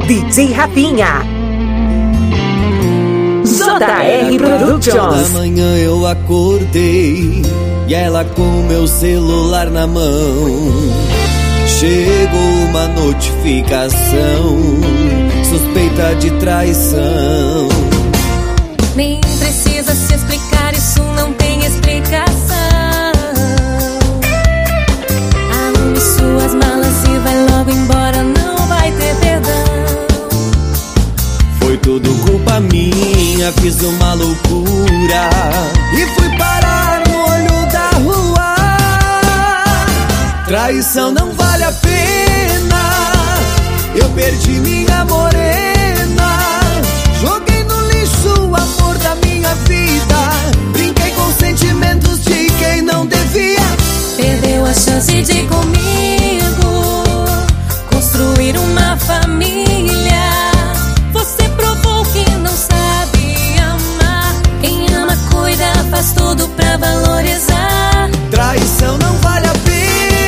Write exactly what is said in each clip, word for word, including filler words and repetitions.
D J Rafinha. J R Productions. Da manhã eu acordei e ela com meu celular na mão. Chegou uma notificação, suspeita de traição. Nem precisa se explicar, isso não tem explicação. Arrume suas malas e vai logo embora, não vai ter perdão. Foi tudo culpa minha, fiz uma loucura e fui parar no olho da rua. Traição não vale a pena, eu perdi minha morena. Joguei no lixo o amor da minha vida, brinquei com sentimentos de quem não devia. Perdeu a chance de comigo construir uma família. Você provou que não sabe amar. Quem ama cuida, faz tudo pra valorizar. Traição não vale a pena.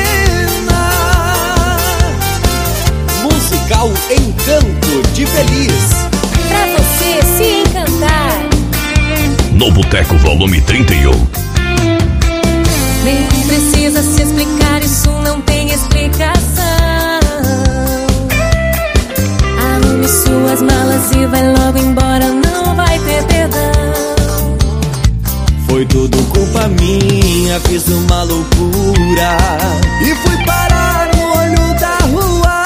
Musical Encanto de Feliz, Pra você se encantar. No Boteco Volume trinta e um. Nem precisa se explicar, isso não tem explicação. Arrume suas malas e vai logo embora, não vai ter perdão. foi tudo culpa minha, fiz uma loucura e fui parar no olho da rua.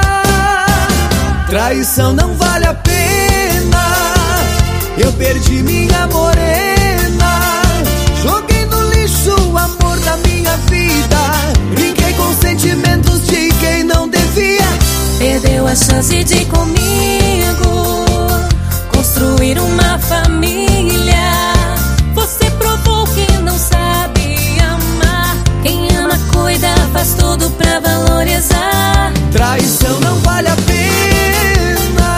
Traição não vale a pena, eu perdi minha morena. Joguei no lixo o amor da minha vida, brinquei com sentimentos de quem não devia. Perdeu a chance de comigo construir uma família. Você provou que não sabe amar. Quem ama cuida, faz tudo pra valorizar. Traição não vale a pena.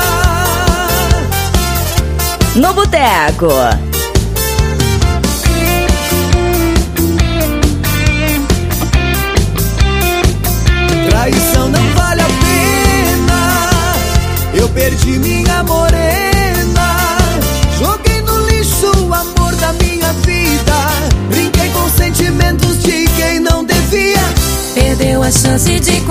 No Boteco. Traição não vale a pena, eu perdi minha morena. Joguei no lixo o amor da minha vida, brinquei com sentimentos de quem não devia. Perdeu a chance de